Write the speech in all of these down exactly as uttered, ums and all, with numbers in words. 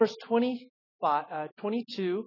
verse twenty-five, uh, twenty-two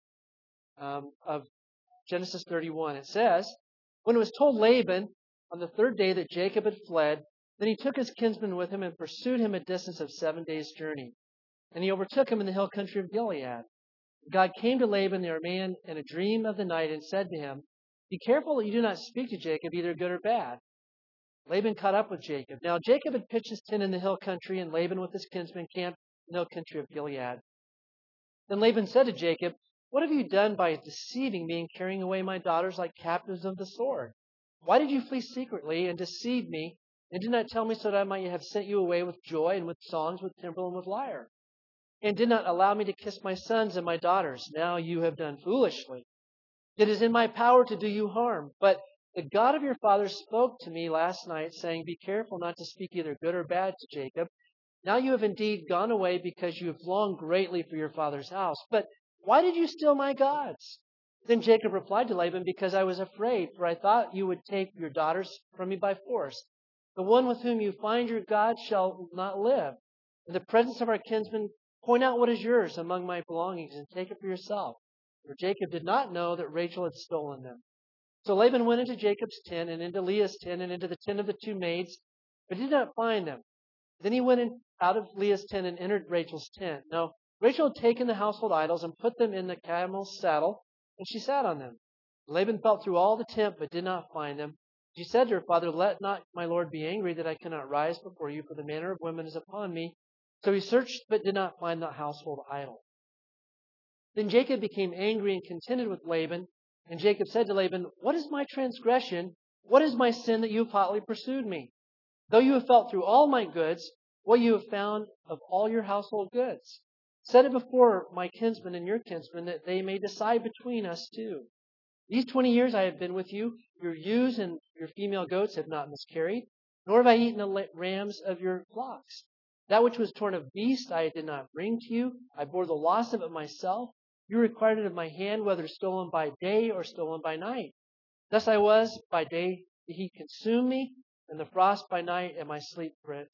um, of Genesis thirty-one. It says, when it was told Laban on the third day that Jacob had fled, then he took his kinsman with him and pursued him a distance of seven days' journey. And he overtook him in the hill country of Gilead. God came to Laban the Aramean in a dream of the night and said to him, be careful that you do not speak to Jacob, either good or bad. Laban caught up with Jacob. Now Jacob had pitched his tent in the hill country, and Laban with his kinsmen camped in the hill country of Gilead. Then Laban said to Jacob, what have you done by deceiving me and carrying away my daughters like captives of the sword? Why did you flee secretly and deceive me, and did not tell me so that I might have sent you away with joy and with songs, with timbrel and with lyre? And did not allow me to kiss my sons and my daughters. Now you have done foolishly. It is in my power to do you harm. But the God of your fathers spoke to me last night, saying, be careful not to speak either good or bad to Jacob. Now you have indeed gone away because you have longed greatly for your father's house. But why did you steal my gods? Then Jacob replied to Laban, because I was afraid, for I thought you would take your daughters from me by force. The one with whom you find your God shall not live. In the presence of our kinsmen, point out what is yours among my belongings and take it for yourself. For Jacob did not know that Rachel had stolen them. So Laban went into Jacob's tent and into Leah's tent and into the tent of the two maids, but did not find them. Then he went in, out of Leah's tent and entered Rachel's tent. Now Rachel had taken the household idols and put them in the camel's saddle, and she sat on them. Laban felt through all the tent, but did not find them. She said to her father, let not my lord be angry that I cannot rise before you, for the manner of women is upon me. So he searched, but did not find the household idol. Then Jacob became angry and contended with Laban. And Jacob said to Laban, what is my transgression? What is my sin that you have hotly pursued me? Though you have felt through all my goods, what you have found of all your household goods. Set it before my kinsmen and your kinsmen, that they may decide between us two. These twenty years I have been with you. Your ewes and your female goats have not miscarried, nor have I eaten the rams of your flocks. That which was torn of beast I did not bring to you. I bore the loss of it myself. You required it of my hand, whether stolen by day or stolen by night. Thus I was, by day the heat consumed me, and the frost by night, and my sleep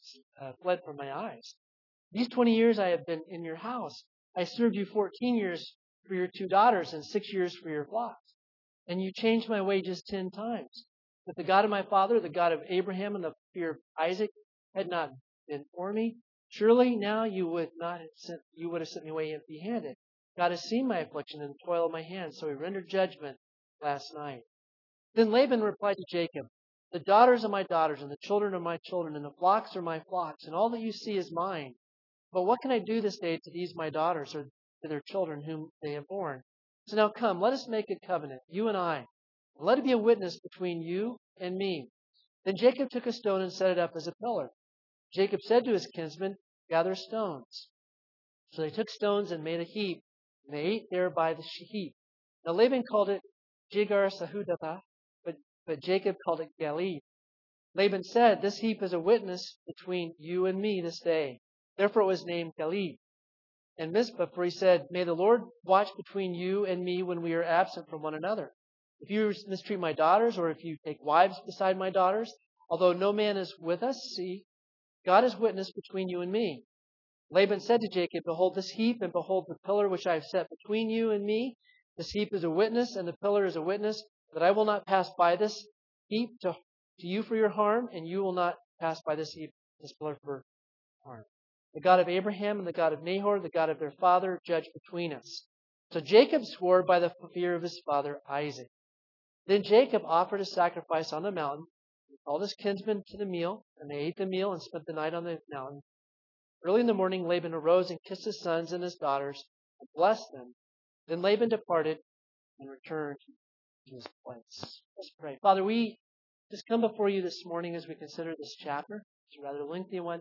fled from my eyes. These twenty years I have been in your house. I served you fourteen years for your two daughters, and six years for your flocks. And you changed my wages ten times. But the God of my father, the God of Abraham, and the fear of Isaac had not been for me. Surely now you would not have sent, you would have sent me away empty-handed. God has seen my affliction and the toil of my hands, so he rendered judgment last night. Then Laban replied to Jacob, the daughters are my daughters, and the children are my children, and the flocks are my flocks, and all that you see is mine. But what can I do this day to these my daughters, or to their children whom they have borne? So now come, let us make a covenant, you and I. And let it be a witness between you and me. Then Jacob took a stone and set it up as a pillar. Jacob said to his kinsmen, gather stones. So they took stones and made a heap, and they ate there by the heap. Now Laban called it Jegar Sahudata, but, but Jacob called it Galid. Laban said, this heap is a witness between you and me this day. Therefore it was named Galid. And Mizpah, for he said, may the Lord watch between you and me when we are absent from one another. If you mistreat my daughters, or if you take wives beside my daughters, although no man is with us, see, God is witness between you and me. Laban said to Jacob, behold this heap, and behold the pillar which I have set between you and me. This heap is a witness, and the pillar is a witness, that I will not pass by this heap to, to you for your harm, and you will not pass by this heap, this pillar for harm. The God of Abraham and the God of Nahor, the God of their father, judge between us. So Jacob swore by the fear of his father Isaac. Then Jacob offered a sacrifice on the mountain. He called his kinsmen to the meal, and they ate the meal and spent the night on the mountain. Early in the morning, Laban arose and kissed his sons and his daughters and blessed them. Then Laban departed and returned to his place. Let's pray. Father, we just come before you this morning as we consider this chapter. It's a rather lengthy one.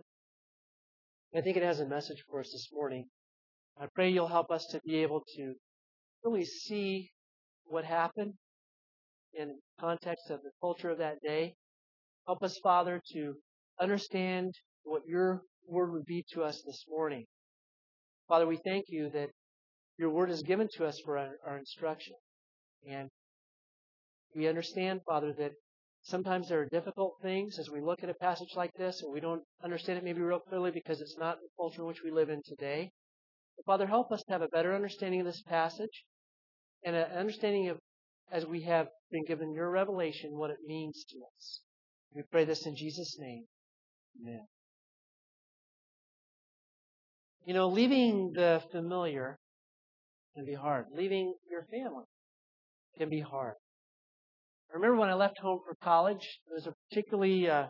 I think it has a message for us this morning. I pray you'll help us to be able to really see what happened in context of the culture of that day. Help us, Father, to understand what your word would be to us this morning. Father, we thank you that your word is given to us for our, our instruction. And we understand, Father, that sometimes there are difficult things as we look at a passage like this, and we don't understand it maybe real clearly because it's not the culture in which we live in today. Father, help us to have a better understanding of this passage and an understanding of, as we have been given your revelation, what it means to us. We pray this in Jesus' name. Amen. You know, leaving the familiar can be hard. Leaving your family can be hard. I remember when I left home for college, it was a particularly uh,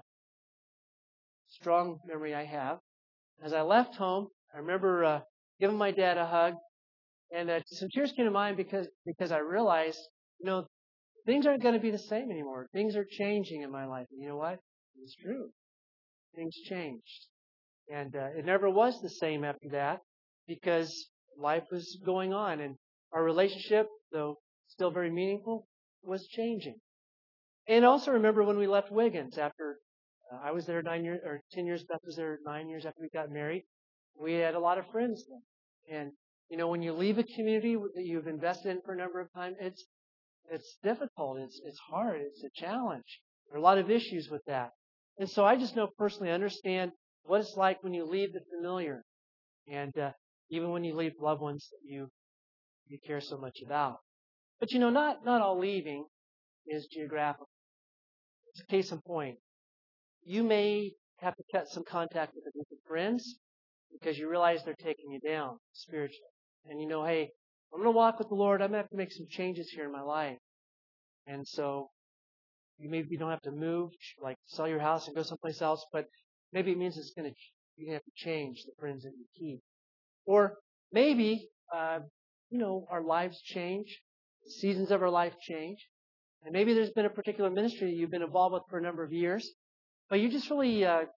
strong memory I have. As I left home, I remember uh, giving my dad a hug, and uh, some tears came to mind because because I realized, you know, things aren't going to be the same anymore. Things are changing in my life. And you know what? It's true. Things changed. And uh, it never was the same after that because life was going on. And our relationship, though still very meaningful, was changing. And also remember when we left Wiggins after uh, I was there nine years, or ten years, Beth was there nine years after we got married. We had a lot of friends then. And, you know, when you leave a community that you've invested in for a number of times, it's It's difficult. It's it's hard. It's a challenge. There are a lot of issues with that. And so I just know personally, understand what it's like when you leave the familiar, and uh, even when you leave loved ones that you you care so much about. But you know, not not all leaving is geographical. It's a case in point. You may have to cut some contact with a group of friends because you realize they're taking you down spiritually, and you know, hey, I'm going to walk with the Lord. I'm going to have to make some changes here in my life. And so you maybe don't have to move, like sell your house and go someplace else, but maybe it means it's going to, you have to change the friends that you keep. Or maybe, uh, you know, our lives change, the seasons of our life change, and maybe there's been a particular ministry that you've been involved with for a number of years, but you just really uh,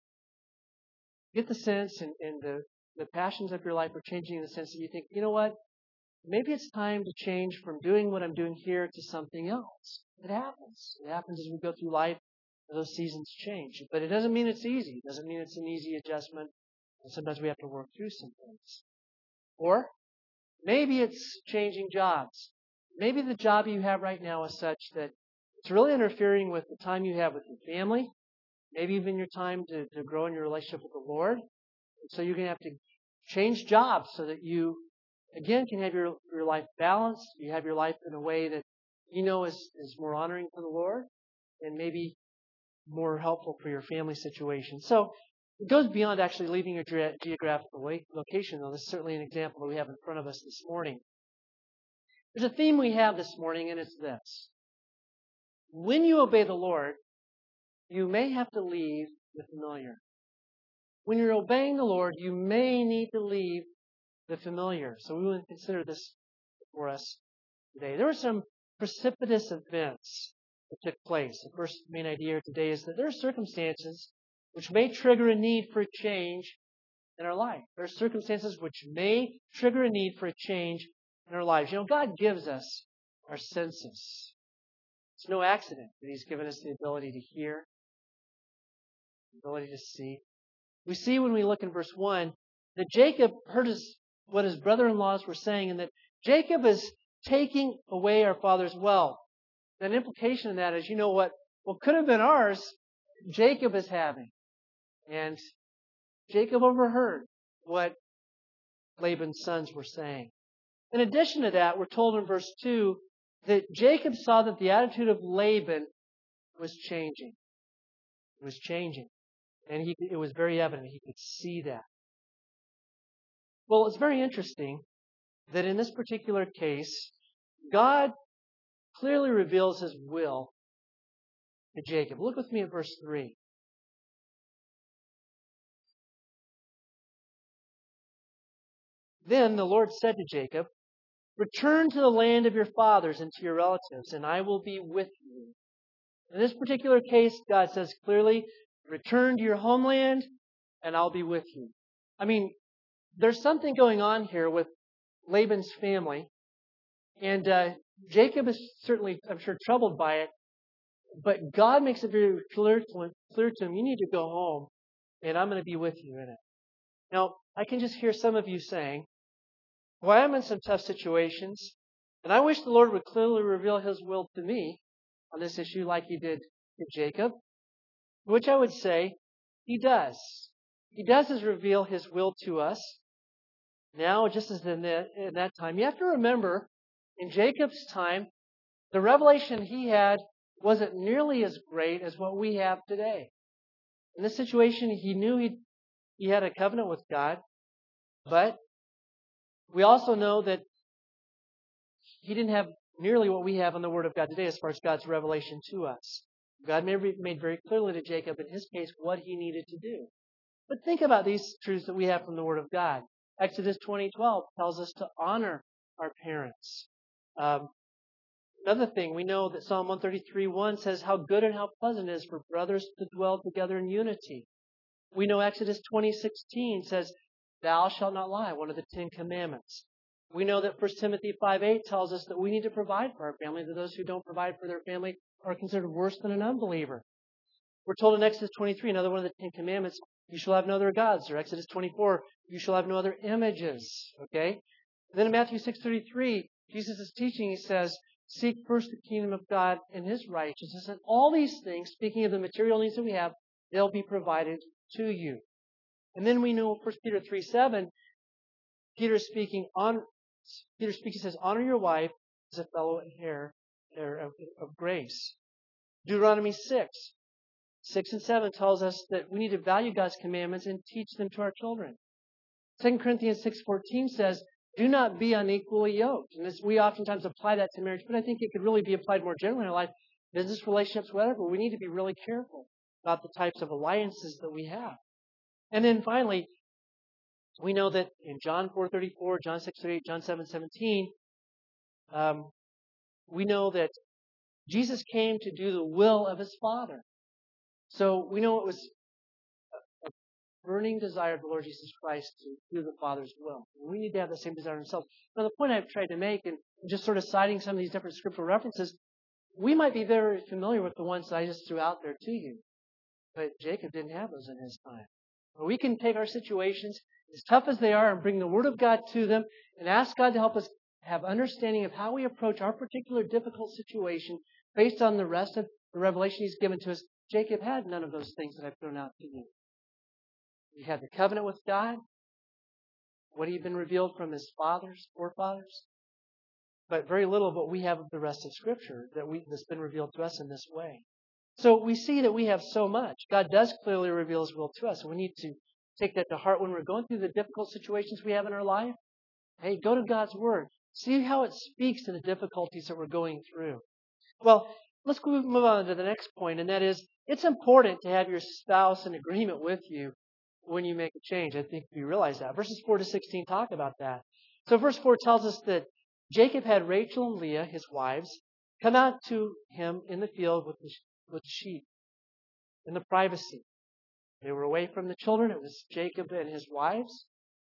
get the sense and, and the, the passions of your life are changing in the sense that you think, you know what, maybe it's time to change from doing what I'm doing here to something else. It happens. It happens as we go through life. Those seasons change. But it doesn't mean it's easy. It doesn't mean it's an easy adjustment. And sometimes we have to work through some things. Or maybe it's changing jobs. Maybe the job you have right now is such that it's really interfering with the time you have with your family. Maybe even your time to, to grow in your relationship with the Lord. And so you're going to have to change jobs so that you again, can have your, your life balanced. You have your life in a way that you know is, is more honoring to the Lord and maybe more helpful for your family situation. So it goes beyond actually leaving your ge- geographical location, though. This is certainly an example that we have in front of us this morning. There's a theme we have this morning, and it's this. When you obey the Lord, you may have to leave the familiar. When you're obeying the Lord, you may need to leave the familiar. So we want to consider this for us today. There were some precipitous events that took place. The first main idea today is that there are circumstances which may trigger a need for a change in our life. There are circumstances which may trigger a need for a change in our lives. You know, God gives us our senses. It's no accident that He's given us the ability to hear, the ability to see. We see when we look in verse one that Jacob heard his, what his brother-in-laws were saying, and that Jacob is taking away our father's wealth. An implication of that is, you know what, what could have been ours, Jacob is having. And Jacob overheard what Laban's sons were saying. In addition to that, we're told in verse two that Jacob saw that the attitude of Laban was changing. It was changing. And he, it was very evident. He could see that. Well, it's very interesting that in this particular case, God clearly reveals His will to Jacob. Look with me at verse three. Then the Lord said to Jacob, return to the land of your fathers and to your relatives, and I will be with you. In this particular case, God says clearly, return to your homeland, and I'll be with you. I mean, there's something going on here with Laban's family, and uh, Jacob is certainly, I'm sure, troubled by it, but God makes it very clear to, clear to him, you need to go home, and I'm going to be with you in it. Now, I can just hear some of you saying, well, I'm in some tough situations, and I wish the Lord would clearly reveal His will to me on this issue like He did to Jacob, which I would say He does. He does reveal His will to us. now, just as in that, in that time, you have to remember, in Jacob's time, the revelation he had wasn't nearly as great as what we have today. In this situation, he knew he he had a covenant with God, but we also know that he didn't have nearly what we have in the Word of God today as far as God's revelation to us. God made very clearly to Jacob, in his case, what he needed to do. But think about these truths that we have from the Word of God. Exodus twenty twelve tells us to honor our parents. Um, another thing, we know that Psalm one thirty-three one says how good and how pleasant it is for brothers to dwell together in unity. We know Exodus twenty sixteen says, thou shalt not lie, one of the Ten Commandments. We know that First Timothy five eight tells us that we need to provide for our family, that those who don't provide for their family are considered worse than an unbeliever. We're told in Exodus twenty-three, another one of the Ten Commandments, you shall have no other gods. Or Exodus twenty-four, you shall have no other images. Okay? And then in Matthew six thirty-three, Jesus is teaching, he says, seek first the kingdom of God and his righteousness. And all these things, speaking of the material needs that we have, they'll be provided to you. And then we know First Peter three seven, Peter is speaking on Peter speaks, he says, honor your wife as a fellow heir of, of grace. Deuteronomy six, six and seven tells us that we need to value God's commandments and teach them to our children. Second Corinthians six fourteen says, do not be unequally yoked. And this, we oftentimes apply that to marriage, but I think it could really be applied more generally in our life, business relationships, whatever. We need to be really careful about the types of alliances that we have. And then finally, we know that in John four thirty-four, John six thirty-eight, John seven seventeen, um, we know that Jesus came to do the will of his Father. So we know it was a burning desire of the Lord Jesus Christ to do the Father's will. We need to have the same desire ourselves. Now, the point I've tried to make, and just sort of citing some of these different scriptural references, we might be very familiar with the ones that I just threw out there to you. But Jacob didn't have those in his time. We can take our situations, as tough as they are, and bring the Word of God to them and ask God to help us have understanding of how we approach our particular difficult situation based on the rest of the revelation He's given to us. Jacob had none of those things that I've thrown out to you. He had the covenant with God, what had been revealed from his fathers, forefathers, but very little of what we have of the rest of Scripture that we, that's been revealed to us in this way. So we see that we have so much. God does clearly reveal His will to us. We need to take that to heart when we're going through the difficult situations we have in our life. Hey, go to God's Word. See how it speaks to the difficulties that we're going through. Well, let's move on to the next point, and that is, it's important to have your spouse in agreement with you when you make a change. I think you realize that. Verses four to sixteen talk about that. So verse four tells us that Jacob had Rachel and Leah, his wives, come out to him in the field with the with sheep in the privacy. They were away from the children. It was Jacob and his wives.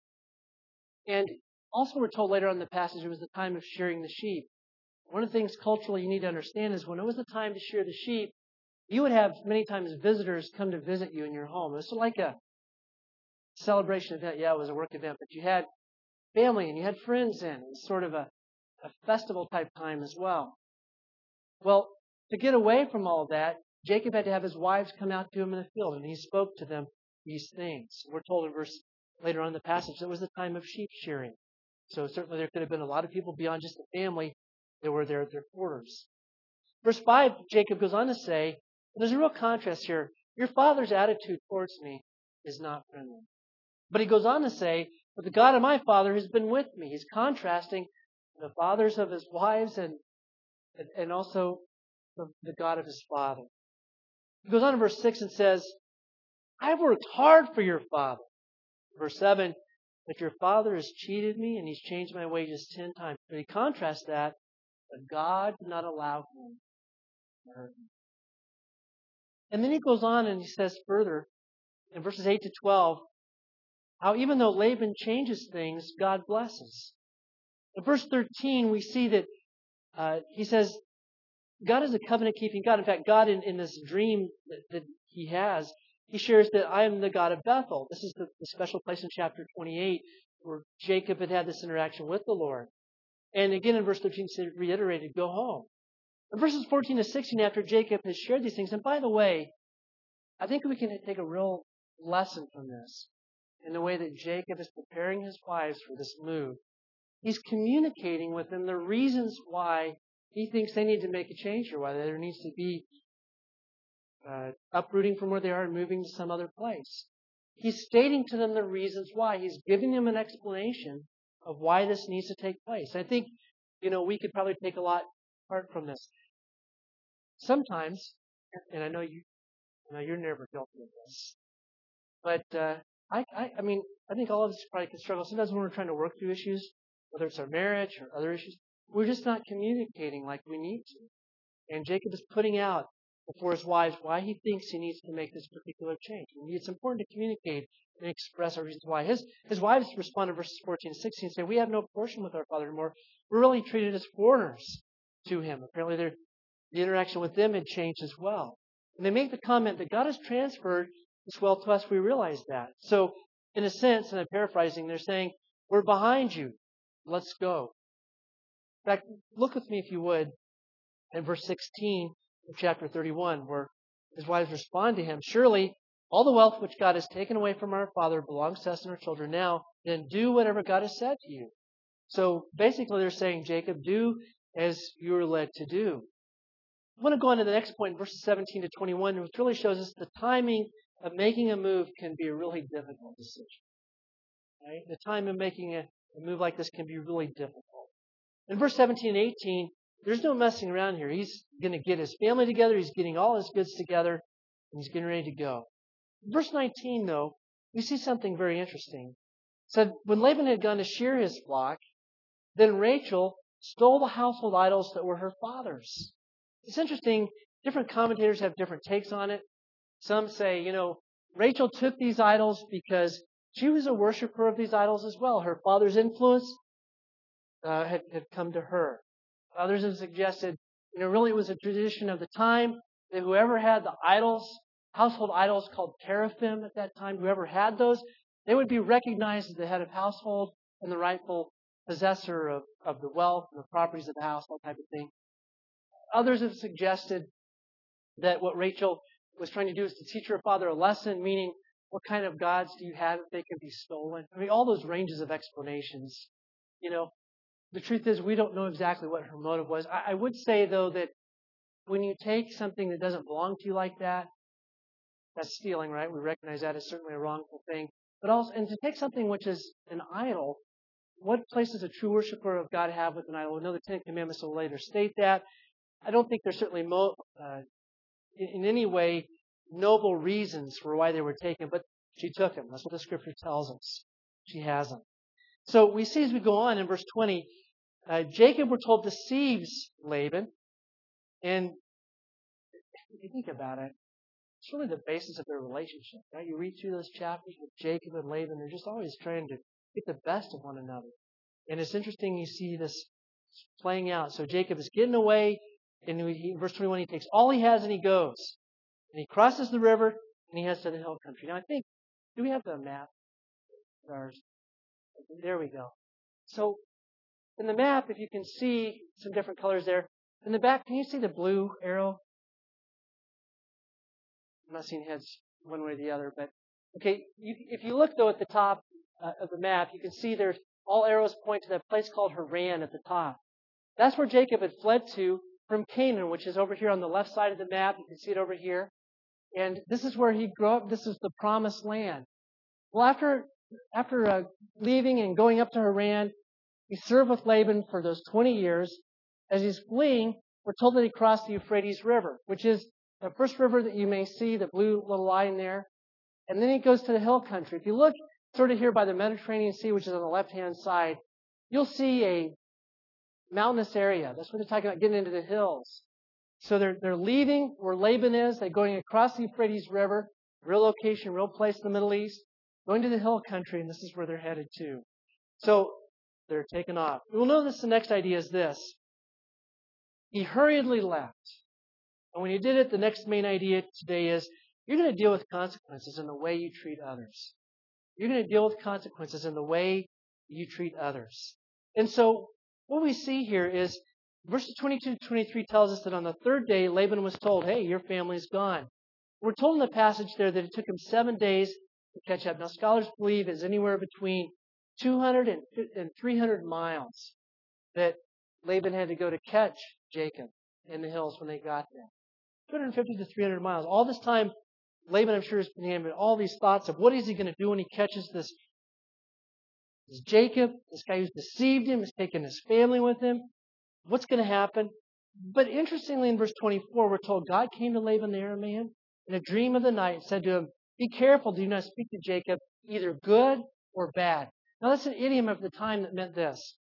And also we're told later on in the passage it was the time of shearing the sheep. One of the things culturally you need to understand is when it was the time to shear the sheep, you would have many times visitors come to visit you in your home. It was like a celebration event. Yeah, it was a work event, but you had family and you had friends in. It was sort of a, a festival type time as well. Well, to get away from all of that, Jacob had to have his wives come out to him in the field, and he spoke to them these things. We're told in verse later on in the passage that it was the time of sheep shearing. So certainly there could have been a lot of people beyond just the family that were there at their quarters. Verse five, Jacob goes on to say, there's a real contrast here. Your father's attitude towards me is not friendly. But he goes on to say, but the God of my father has been with me. He's contrasting the fathers of his wives and and also the, the God of his father. He goes on in verse six and says, I've worked hard for your father. Verse seven, but your father has cheated me and he's changed my wages ten times. But he contrasts that, but God did not allow him to hurt me. And then he goes on and he says further, in verses eight to twelve, how even though Laban changes things, God blesses. In verse thirteen, we see that uh, he says, God is a covenant-keeping God. In fact, God in, in this dream that, that he has, he shares that I am the God of Bethel. This is the, the special place in chapter twenty-eight where Jacob had had this interaction with the Lord. And again in verse thirteen, he reiterated, go home. In verses fourteen to sixteen, after Jacob has shared these things, and by the way, I think we can take a real lesson from this. in the way that Jacob is preparing his wives for this move. He's communicating with them the reasons why he thinks they need to make a change here, why there needs to be uh, uprooting from where they are and moving to some other place. He's stating to them the reasons why. He's giving them an explanation of why this needs to take place. I think, you know, we could probably take a lot apart from this. Sometimes, and I know you, I know you're never guilty of this, but uh, I, I, I mean, I think all of us probably can struggle. Sometimes when we're trying to work through issues, whether it's our marriage or other issues, we're just not communicating like we need to. And Jacob is putting out before his wives why he thinks he needs to make this particular change. And it's important to communicate and express our reasons why. His his wives respond in verses fourteen and sixteen, saying, "We have no portion with our father anymore. We're really treated as foreigners to him." Apparently, the interaction with them had changed as well. And they make the comment that God has transferred this wealth to us. We realize that. So, in a sense, and I'm paraphrasing, they're saying, "We're behind you. Let's go." In fact, look with me, if you would, in verse sixteen of chapter thirty-one, where his wives respond to him, "Surely all the wealth which God has taken away from our father belongs to us and our children. Now, then do whatever God has said to you." So basically they're saying, Jacob, do as you are led to do. I want to go on to the next point, verses seventeen to twenty-one, which really shows us the timing of making a move can be a really difficult decision. Right? The time of making a, a move like this can be really difficult. In verse seventeen and eighteen, there's no messing around here. He's going to get his family together. He's getting all his goods together, and he's getting ready to go. In verse nineteen, though, we see something very interesting. It said, when Laban had gone to shear his flock, then Rachel stole the household idols that were her father's. It's interesting. Different commentators have different takes on it. Some say, you know, Rachel took these idols because she was a worshiper of these idols as well. Her father's influence uh, had, had come to her. Others have suggested, you know, really it was a tradition of the time that whoever had the idols, household idols called teraphim at that time, whoever had those, they would be recognized as the head of household and the rightful possessor of, of the wealth and the properties of the house, that type of thing. Others have suggested that what Rachel was trying to do is to teach her father a lesson, meaning what kind of gods do you have that they can be stolen? I mean, all those ranges of explanations. You know, the truth is we don't know exactly what her motive was. I, I would say, though, that when you take something that doesn't belong to you like that, that's stealing, right? We recognize that as certainly a wrongful thing. But also, and to take something which is an idol, what place does a true worshiper of God have with an idol? We know the Ten Commandments will later state that. I don't think there's certainly mo- uh, in, in any way noble reasons for why they were taken, but she took them. That's what the Scripture tells us. She has them. So we see as we go on in verse twenty, uh, Jacob, we're told, deceives Laban. And if you think about it, it's really the basis of their relationship, right? You read through those chapters with Jacob and Laban, they're just always trying to get the best of one another. And it's interesting you see this playing out. So Jacob is getting away, and he, in verse twenty-one, he takes all he has and he goes. And he crosses the river, and he heads to the hill country. Now I think, do we have the map? Ours. There we go. So in the map, if you can see some different colors there, in the back, can you see the blue arrow? I'm not seeing heads one way or the other, but okay. You, if you look though at the top uh, of the map, you can see there's all arrows point to that place called Haran at the top. That's where Jacob had fled to from Canaan, which is over here on the left side of the map. You can see it over here, and this is where he grew up. This is the promised land. Well, after after uh, leaving and going up to Haran, he served with Laban for those twenty years. As he's fleeing, we're told that he crossed the Euphrates River, which is the first river that you may see, the blue little line there. And then he goes to the hill country. If you look sort of here by the Mediterranean Sea, which is on the left-hand side, you'll see a mountainous area. That's what they're talking about, getting into the hills. So they're they're leaving where Laban is. They're going across the Euphrates River, real location, real place in the Middle East, going to the hill country, and this is where they're headed to. So they're taken off. We'll notice the next idea is this. He hurriedly left. And when he did it, the next main idea today is you're going to deal with consequences in the way you treat others. You're going to deal with consequences in the way you treat others. And so what we see here is verses twenty-two to twenty-three tells us that on the third day, Laban was told, hey, your family's gone. We're told in the passage there that it took him seven days to catch up. Now, scholars believe it's anywhere between two hundred and three hundred miles that Laban had to go to catch Jacob in the hills when they got there. two hundred fifty to three hundred miles. All this time, Laban, I'm sure, has been having all these thoughts of what is he going to do when he catches this, this Jacob, this guy who's deceived him, has taken his family with him. What's going to happen? But interestingly, in verse twenty-four, we're told God came to Laban the Aramean in a dream of the night and said to him, "Be careful, do not speak to Jacob either good or bad." Now, that's an idiom of the time that meant this.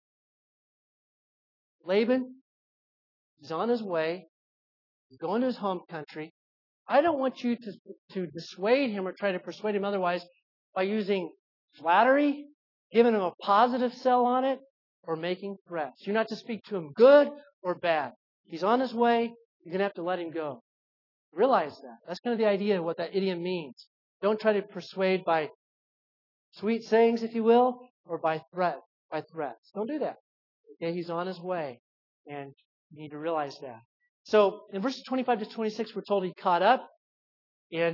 Laban is on his way, he's going to his home country. I don't want you to, to dissuade him or try to persuade him otherwise by using flattery, giving him a positive sell on it, or making threats. You're not to speak to him good or bad. He's on his way. You're going to have to let him go. Realize that. That's kind of the idea of what that idiom means. Don't try to persuade by sweet sayings, if you will, or by threat, by threats. Don't do that. Okay, he's on his way, and you need to realize that. So in verses twenty-five to twenty-six, we're told he caught up, and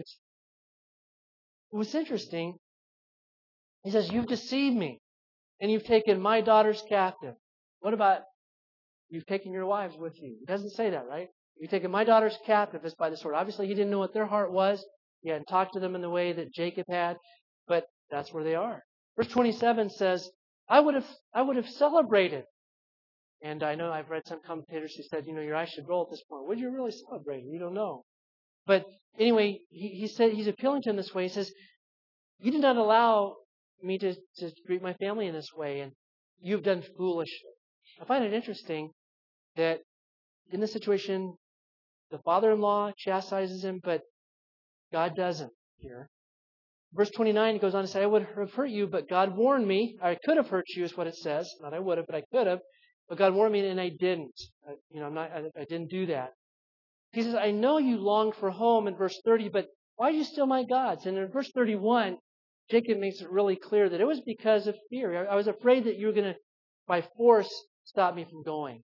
what's interesting, he says, "You've deceived me, and you've taken my daughters captive." What about you've taken your wives with you? It doesn't say that, right? You've taken my daughters captive as by the sword. Obviously, he didn't know what their heart was. He hadn't talked to them in the way that Jacob had, but that's where they are. Verse twenty-seven says, I would have, I would have celebrated. And I know I've read some commentators who said, you know, your eyes should roll at this point. Would you really celebrate? You don't know. But anyway, he, he said, he's appealing to him this way. He says, you did not allow me to, to greet my family in this way, and you've done foolishly. I find it interesting that in this situation, the father-in-law chastises him, but God doesn't here. Verse twenty-nine, he goes on to say, I would have hurt you, but God warned me. I could have hurt you is what it says. Not I would have, but I could have. But God warned me, and I didn't. I, you know, I'm not, I, I didn't do that. He says, I know you long for home in verse thirty, but why do you steal my gods? And in verse thirty-one, Jacob makes it really clear that it was because of fear. I, I was afraid that you were going to, by force, stop me from going.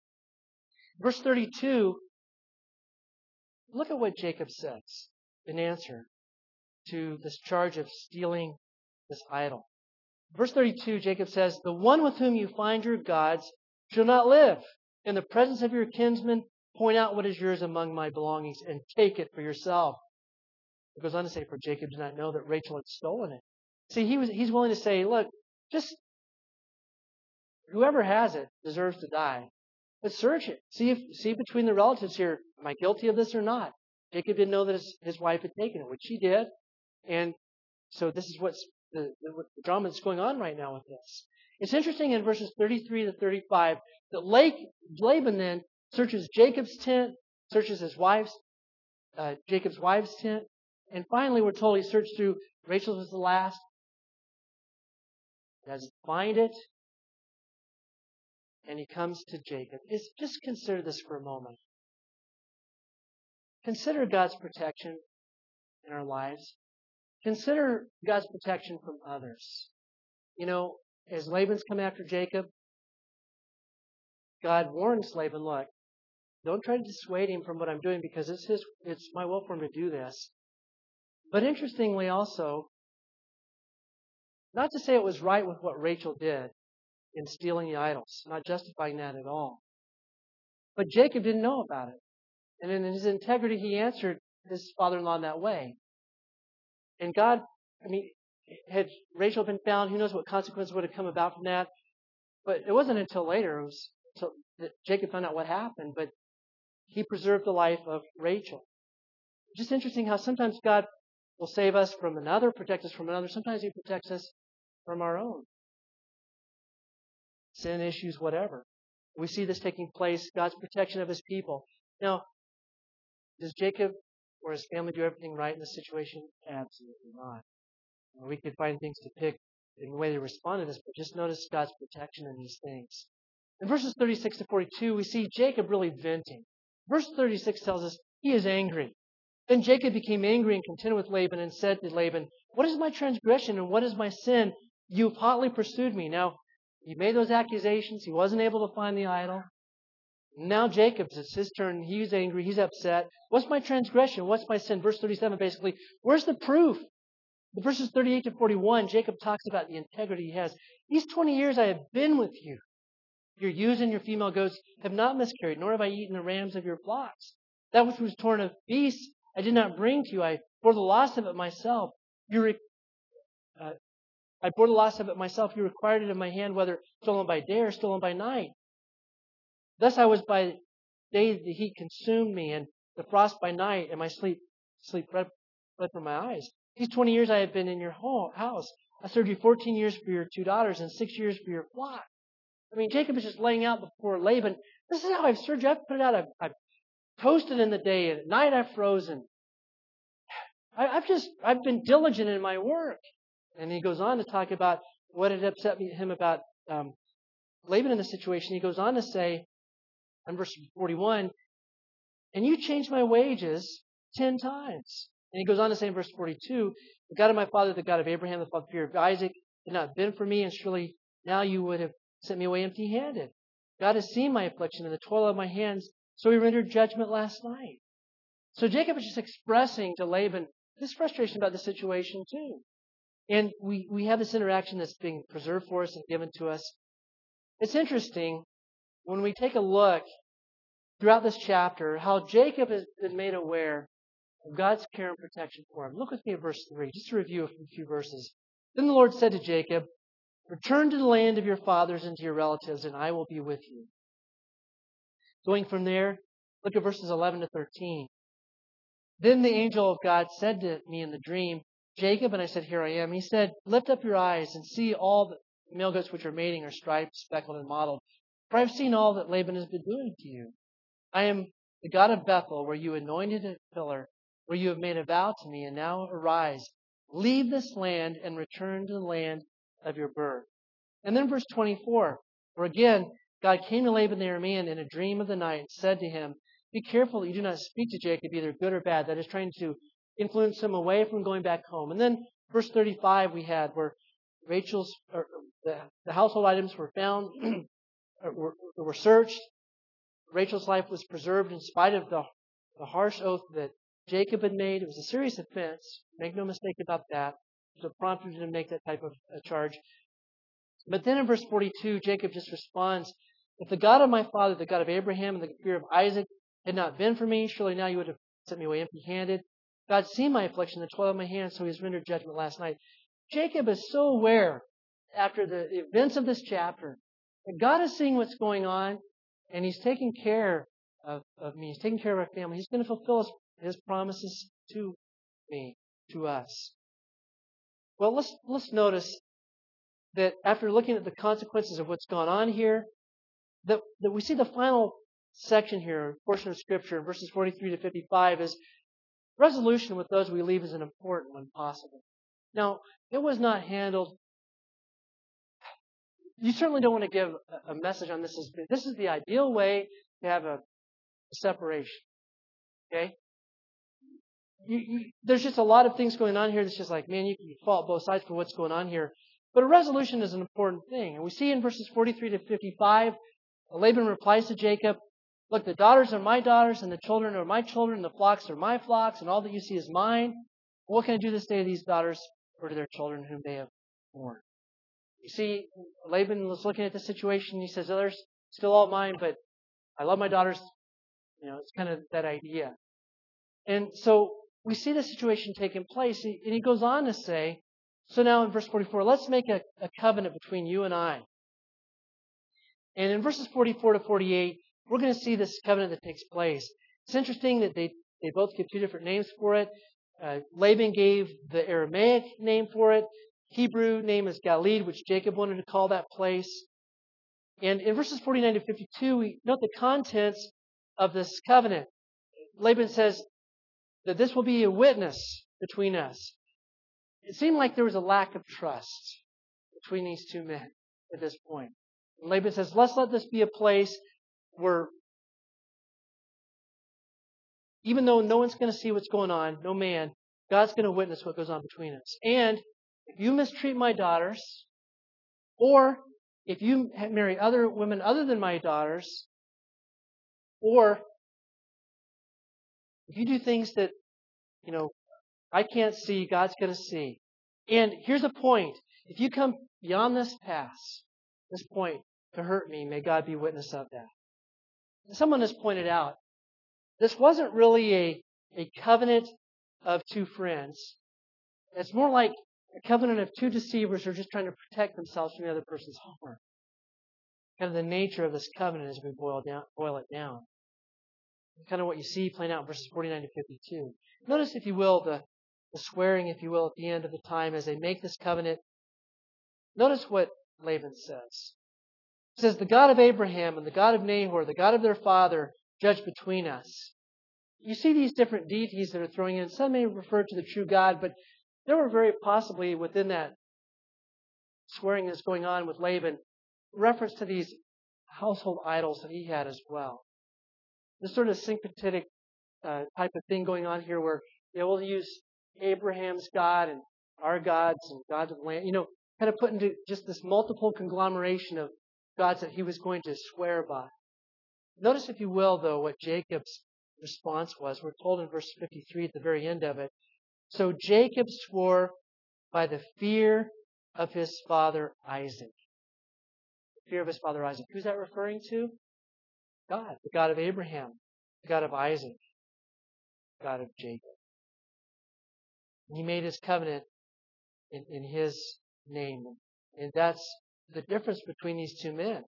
Verse thirty-two, look at what Jacob says in answer to this charge of stealing this idol. Verse thirty-two, Jacob says, the one with whom you find your gods shall not live. In the presence of your kinsmen, point out what is yours among my belongings and take it for yourself. It goes on to say, for Jacob did not know that Rachel had stolen it. See, he was, he's willing to say, look, just whoever has it deserves to die. But search it. See if, see between the relatives here, am I guilty of this or not? Jacob didn't know that his, his wife had taken it, which she did. And so this is what's the, the, what the drama that's going on right now with this. It's interesting in verses thirty-three to thirty-five that Lake, Laban then searches Jacob's tent, searches his wife's, uh, Jacob's wife's tent, and finally we're told he searched through Rachel's was the last. He doesn't find it, and he comes to Jacob. It's, just consider this for a moment. Consider God's protection in our lives. Consider God's protection from others. You know, as Laban's come after Jacob, God warns Laban, look, don't try to dissuade him from what I'm doing because it's his, it's my will for him to do this. But interestingly also, not to say it was right with what Rachel did in stealing the idols, not justifying that at all. But Jacob didn't know about it. And in his integrity, he answered his father-in-law in that way. And God, I mean, had Rachel been found, who knows what consequences would have come about from that. But it wasn't until later, it was until that Jacob found out what happened, but he preserved the life of Rachel. Just interesting how sometimes God will save us from another, protect us from another. Sometimes he protects us from our own sin issues, whatever. We see this taking place, God's protection of his people. Now, does Jacob or his family do everything right in this situation? Absolutely not. We could find things to pick in the way they respond to this, but just notice God's protection in these things. In verses thirty-six to forty-two, we see Jacob really venting. Verse thirty-six tells us he is angry. Then Jacob became angry and contended with Laban and said to Laban, what is my transgression and what is my sin? You've hotly pursued me. Now, he made those accusations. He wasn't able to find the idol. Now Jacob's, it's his turn. He's angry. He's upset. What's my transgression? What's my sin? Verse thirty-seven basically, where's the proof In verses thirty-eight to forty-one, Jacob talks about the integrity he has. These twenty years I have been with you. Your ewes and your female goats have not miscarried, nor have I eaten the rams of your flocks. That which was torn of beasts I did not bring to you. I bore the loss of it myself. You re- uh, I bore the loss of it myself. You required it in my hand, whether stolen by day or stolen by night. Thus I was by day the heat consumed me, and the frost by night, and my sleep sleep fled fled from my eyes. These twenty years I have been in your home, house. I served you fourteen years for your two daughters and six years for your flock. I mean, Jacob is just laying out before Laban, this is how I've served you. I've put it out. I've, I've toasted in the day, and at night I've frozen. I, I've just, I've been diligent in my work. And he goes on to talk about what had upset me, him about um, Laban in the situation. He goes on to say, in verse forty-one, and you changed my wages ten times. And he goes on to say in verse forty-two, the God of my father, the God of Abraham, the father of Isaac, had not been for me, and surely now you would have sent me away empty-handed. God has seen my affliction and the toil of my hands, so he rendered judgment last night. So Jacob is just expressing to Laban his frustration about the situation too. And we, we have this interaction that's being preserved for us and given to us. It's interesting when we take a look throughout this chapter how Jacob has been made aware of God's care and protection for him. Look with me at verse three, just to review a few verses. Then the Lord said to Jacob, return to the land of your fathers and to your relatives, and I will be with you. Going from there, look at verses eleven to thirteen. Then the angel of God said to me in the dream, Jacob, and I said, here I am. He said, lift up your eyes and see all the male goats which are mating are striped, speckled, and mottled. For I have seen all that Laban has been doing to you. I am the God of Bethel, where you anointed a pillar, where you have made a vow to me, and now arise, leave this land and return to the land of your birth. And then verse twenty-four, where again, God came to Laban the Aramean in a dream of the night and said to him, be careful that you do not speak to Jacob either good or bad. That is trying to influence him away from going back home. And then verse thirty-five we had where Rachel's, or the, the household items were found, were, were searched. Rachel's life was preserved in spite of the, the harsh oath that Jacob had made. It was a serious offense. Make no mistake about that. It was a prompting to make that type of a charge. But then in verse forty-two, Jacob just responds, if the God of my father, the God of Abraham, and the fear of Isaac had not been for me, surely now you would have sent me away empty-handed. God seen my affliction, the toil of my hands, so he has rendered judgment last night. Jacob is so aware, after the events of this chapter, that God is seeing what's going on, and he's taking care of, of me. He's taking care of our family. He's going to fulfill his, his promises to me, to us. Well, let's let's notice that after looking at the consequences of what's gone on here, that, that we see the final section here, portion of Scripture, verses forty-three to fifty-five, is resolution with those we leave is an important one possible. Now, it was not handled. You certainly don't want to give a message on this. As, this is the ideal way to have a, a separation. Okay? You, you, there's just a lot of things going on here that's just like, man, you can fault both sides for what's going on here. But a resolution is an important thing. And we see in verses forty-three to fifty-five, Laban replies to Jacob, look, the daughters are my daughters, and the children are my children, and the flocks are my flocks, and all that you see is mine. What can I do this day to these daughters or to their children whom they have born? You see, Laban was looking at the situation. He says, oh, they're still all mine, but I love my daughters. You know, it's kind of that idea. And so we see the situation taking place. And he goes on to say, so now in verse forty-four, let's make a, a covenant between you and I. And in verses forty-four to forty-eight, we're going to see this covenant that takes place. It's interesting that they, they both give two different names for it. Uh, Laban gave the Aramaic name for it. Hebrew name is Galeed, which Jacob wanted to call that place. And in verses forty-nine to fifty-two, we note the contents of this covenant. Laban says that this will be a witness between us. It seemed like there was a lack of trust between these two men at this point. And Laban says, let's let this be a place where even though no one's going to see what's going on, no man, God's going to witness what goes on between us. And if you mistreat my daughters, or if you marry other women other than my daughters, or if you do things that, you know, I can't see, God's going to see, And here's a point. If you come beyond this pass, this point, to hurt me, may God be witness of that. Someone has pointed out, this wasn't really a, a covenant of two friends. It's more like a covenant of two deceivers who are just trying to protect themselves from the other person's harm. Kind of the nature of this covenant as we boil down, boil it down. Kind of what you see playing out in verses forty-nine to fifty-two. Notice, if you will, the, the swearing, if you will, at the end of the time as they make this covenant. Notice what Laban says. He says, the God of Abraham and the God of Nahor, the God of their father, judge between us. You see these different deities that are throwing in. Some may refer to the true God, but there were very possibly within that swearing that's going on with Laban, reference to these household idols that he had as well. This sort of syncretic uh, type of thing going on here where they will use Abraham's God and our gods and gods of the land, you know, kind of put into just this multiple conglomeration of gods that he was going to swear by. Notice, if you will, though, what Jacob's response was. We're told in verse fifty-three at the very end of it. So Jacob swore by the fear of his father Isaac. The fear of his father Isaac. Who's that referring to? God, the God of Abraham, the God of Isaac, the God of Jacob. He made his covenant in, in his name. And that's the difference between these two men.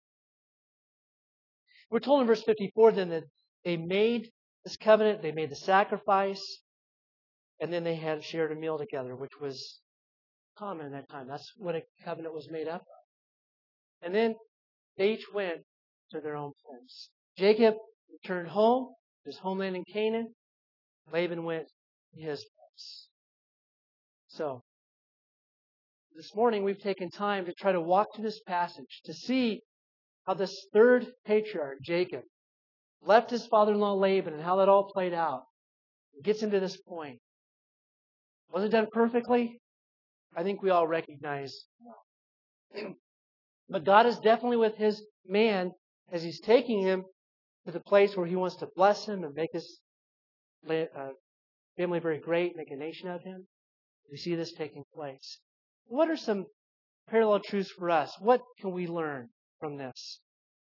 We're told in verse fifty-four then that they made this covenant, they made the sacrifice, and then they had shared a meal together, which was common in that time. That's what a covenant was made up of. And then they each went to their own place. Jacob returned home to his homeland in Canaan. Laban went to his place. So, this morning we've taken time to try to walk through this passage to see how this third patriarch, Jacob, left his father-in-law Laban and how that all played out. It gets into this point. Was it done perfectly? I think we all recognize no. But God is definitely with his man as he's taking him to the place where he wants to bless him and make his uh, family very great, make a nation of him. We see this taking place. What are some parallel truths for us? What can we learn from this?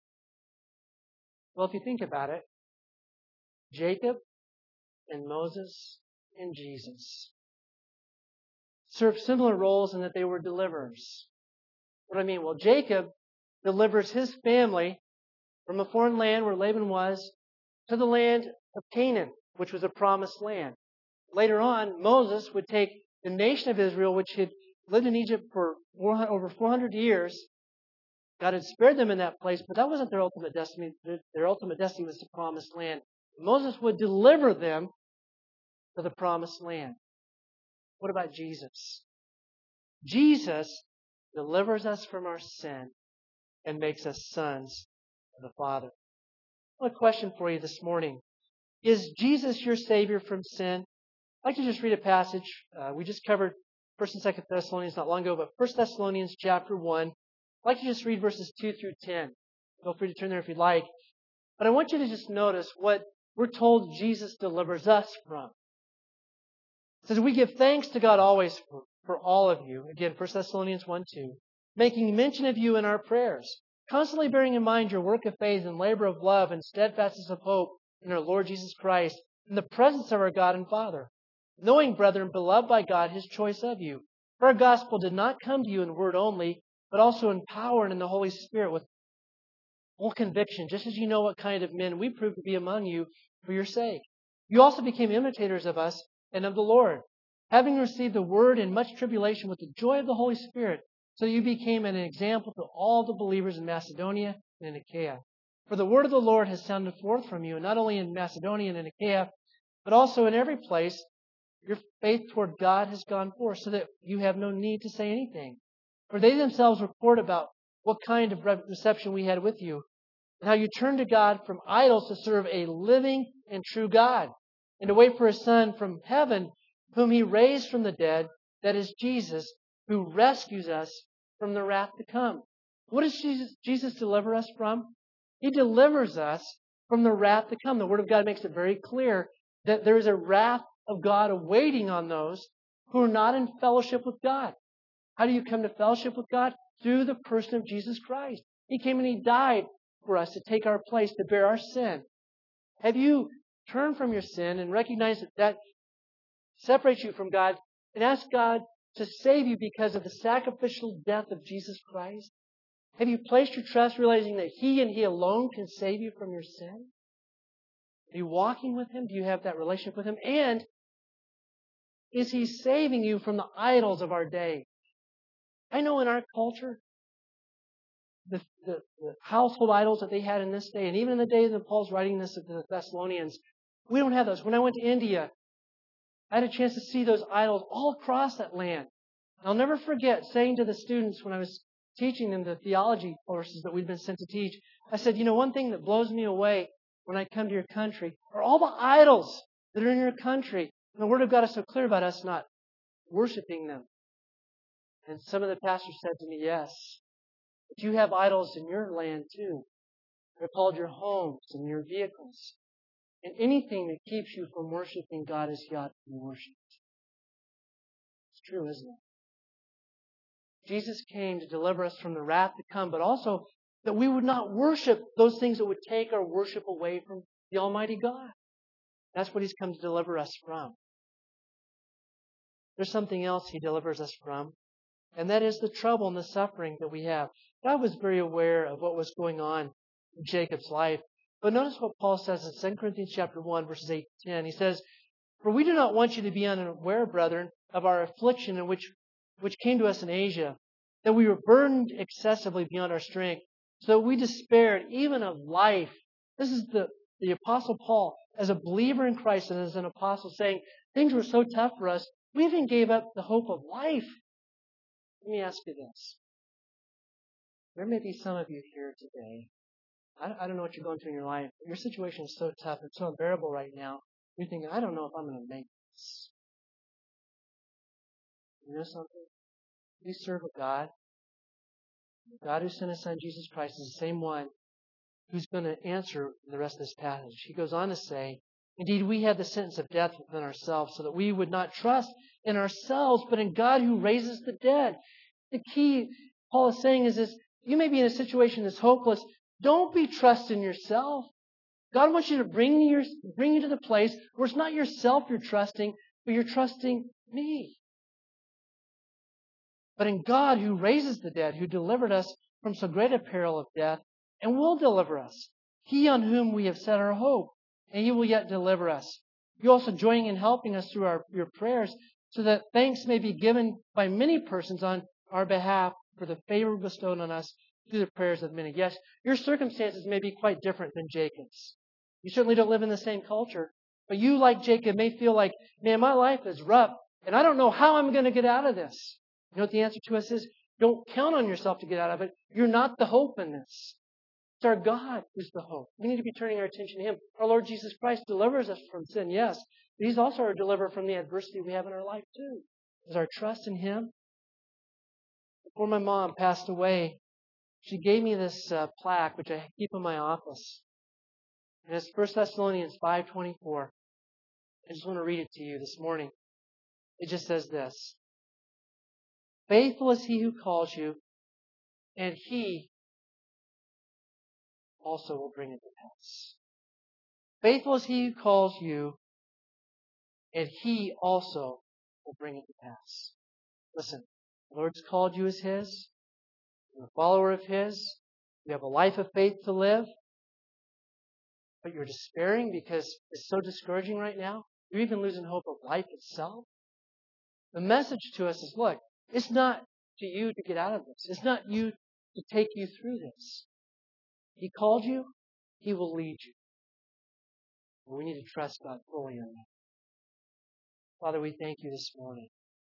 Well, if you think about it, Jacob and Moses and Jesus served similar roles in that they were deliverers. What do I mean? Well, Jacob delivers his family from a foreign land where Laban was to the land of Canaan, which was a promised land. Later on, Moses would take the nation of Israel, which had lived in Egypt for over four hundred years. God had spared them in that place, but that wasn't their ultimate destiny. Their ultimate destiny was the promised land. Moses would deliver them to the promised land. What about Jesus? Jesus delivers us from our sin and makes us sons of the Father. I have a question for you this morning. Is Jesus your Savior from sin? I'd like to just read a passage. Uh, we just covered First and Second Thessalonians not long ago, but First Thessalonians chapter one. I'd like to just read verses two through ten. Feel free to turn there if you'd like. But I want you to just notice what we're told Jesus delivers us from. It says, we give thanks to God always for, for all of you. Again, First Thessalonians one two. Making mention of you in our prayers. Constantly bearing in mind your work of faith and labor of love and steadfastness of hope in our Lord Jesus Christ in the presence of our God and Father. Knowing, brethren, beloved by God, His choice of you. For our gospel did not come to you in word only, but also in power and in the Holy Spirit with full conviction, just as you know what kind of men we proved to be among you for your sake. You also became imitators of us and of the Lord, having received the word in much tribulation with the joy of the Holy Spirit, so you became an example to all the believers in Macedonia and in Achaia. For the word of the Lord has sounded forth from you, not only in Macedonia and in Achaia, but also in every place. Your faith toward God has gone forth, so that you have no need to say anything. For they themselves report about what kind of reception we had with you, and how you turned to God from idols to serve a living and true God, and to wait for His Son from heaven, whom He raised from the dead, that is Jesus, who rescues us from the wrath to come. What does Jesus, Jesus deliver us from? He delivers us from the wrath to come. The Word of God makes it very clear that there is a wrath of God awaiting on those who are not in fellowship with God. How do you come to fellowship with God? Through the person of Jesus Christ. He came and He died for us to take our place, to bear our sin. Have you turned from your sin and recognized that that separates you from God and asked God to save you because of the sacrificial death of Jesus Christ? Have you placed your trust realizing that He and He alone can save you from your sin? Are you walking with Him? Do you have that relationship with Him? And is He saving you from the idols of our day? I know in our culture, the, the, the household idols that they had in this day, and even in the day that Paul's writing this to the Thessalonians, we don't have those. When I went to India, I had a chance to see those idols all across that land. I'll never forget saying to the students when I was teaching them the theology courses that we'd been sent to teach, I said, you know, one thing that blows me away when I come to your country are all the idols that are in your country. And the Word of God is so clear about us not worshiping them. And some of the pastors said to me, yes, but you have idols in your land too. They're called your homes and your vehicles. And anything that keeps you from worshiping God as He ought to be worshipped. It's true, isn't it? Jesus came to deliver us from the wrath to come, but also that we would not worship those things that would take our worship away from the Almighty God. That's what He's come to deliver us from. There's something else He delivers us from, and that is the trouble and the suffering that we have. God was very aware of what was going on in Jacob's life. But notice what Paul says in Second Corinthians chapter one, verses eight to ten. He says, "For we do not want you to be unaware, brethren, of our affliction in which, which came to us in Asia, that we were burdened excessively beyond our strength, so we despaired even of life." This is the, the Apostle Paul, as a believer in Christ and as an apostle, saying, things were so tough for us, we even gave up the hope of life. Let me ask you this. There may be some of you here today. I, I don't know what you're going through in your life, but your situation is so tough and so unbearable right now. You're thinking, I don't know if I'm going to make this. You know something? We serve a God. The God who sent His Son, Jesus Christ, is the same one who's going to answer the rest of this passage. He goes on to say, "Indeed, we had the sentence of death within ourselves, so that we would not trust in ourselves, but in God who raises the dead." The key Paul is saying is this: you may be in a situation that's hopeless. Don't be trusting yourself. God wants you to bring you, bring you to the place where it's not yourself you're trusting, but you're trusting me. But in God who raises the dead, who delivered us from so great a peril of death, and will deliver us. He on whom we have set our hope, and He will yet deliver us. You're also joining in helping us through our, your prayers, so that thanks may be given by many persons on our behalf for the favor bestowed on us through the prayers of many. Yes, your circumstances may be quite different than Jacob's. You certainly don't live in the same culture. But you, like Jacob, may feel like, man, my life is rough, and I don't know how I'm going to get out of this. You know what the answer to us is? Don't count on yourself to get out of it. You're not the hope in this. It's our God who's the hope. We need to be turning our attention to Him. Our Lord Jesus Christ delivers us from sin, yes. But He's also our deliverer from the adversity we have in our life, too. Is our trust in Him? Before my mom passed away, she gave me this uh, plaque, which I keep in my office. And it's First Thessalonians five twenty-four. I just want to read it to you this morning. It just says this: "Faithful is He who calls you, and He also will bring it to pass." Faithful is He who calls you, and He also will bring it to pass. Listen, the Lord's called you as His. You're a follower of His. You have a life of faith to live. But you're despairing because it's so discouraging right now. You're even losing hope of life itself. The message to us is, look, it's not to you to get out of this. It's not you to take you through this. He called you. He will lead you. And we need to trust God fully in that. Father, we thank you this morning.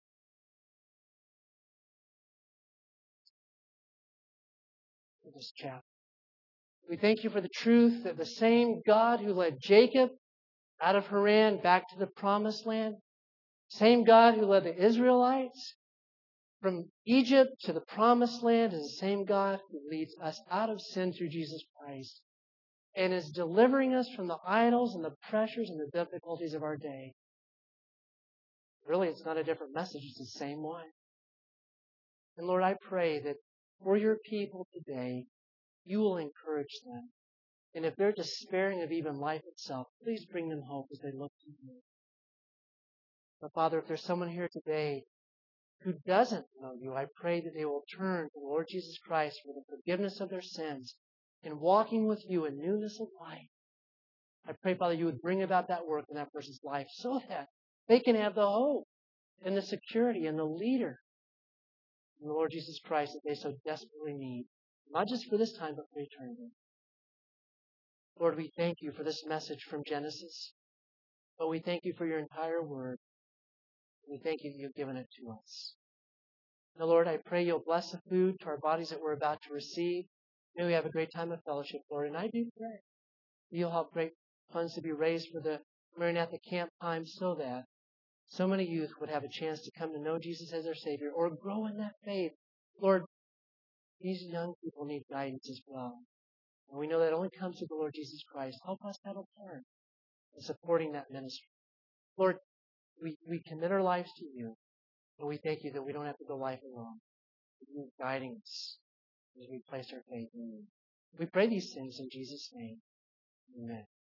For this chapter. We thank you for the truth that the same God who led Jacob out of Haran back to the promised land, same God who led the Israelites from Egypt to the promised land, is the same God who leads us out of sin through Jesus Christ and is delivering us from the idols and the pressures and the difficulties of our day. Really, it's not a different message. It's the same one. And Lord, I pray that for your people today, you will encourage them. And if they're despairing of even life itself, please bring them hope as they look to you. But Father, if there's someone here today who doesn't know you, I pray that they will turn to the Lord Jesus Christ for the forgiveness of their sins and walking with you in newness of life. I pray, Father, you would bring about that work in that person's life so that they can have the hope and the security and the leader in the Lord Jesus Christ that they so desperately need, not just for this time, but for eternity. Lord, we thank you for this message from Genesis, but we thank you for your entire word. We thank you that you've given it to us. Now, Lord, I pray you'll bless the food to our bodies that we're about to receive. May we have a great time of fellowship, Lord. And I do pray you'll help great funds to be raised for the Maranatha camp time so that so many youth would have a chance to come to know Jesus as their Savior or grow in that faith. Lord, these young people need guidance as well. And we know that only comes through the Lord Jesus Christ. Help us have a part in supporting that ministry. Lord, we, we commit our lives to you, and we thank you that we don't have to go life alone. You're guiding us as we place our faith in you. We pray these things in Jesus' name. Amen.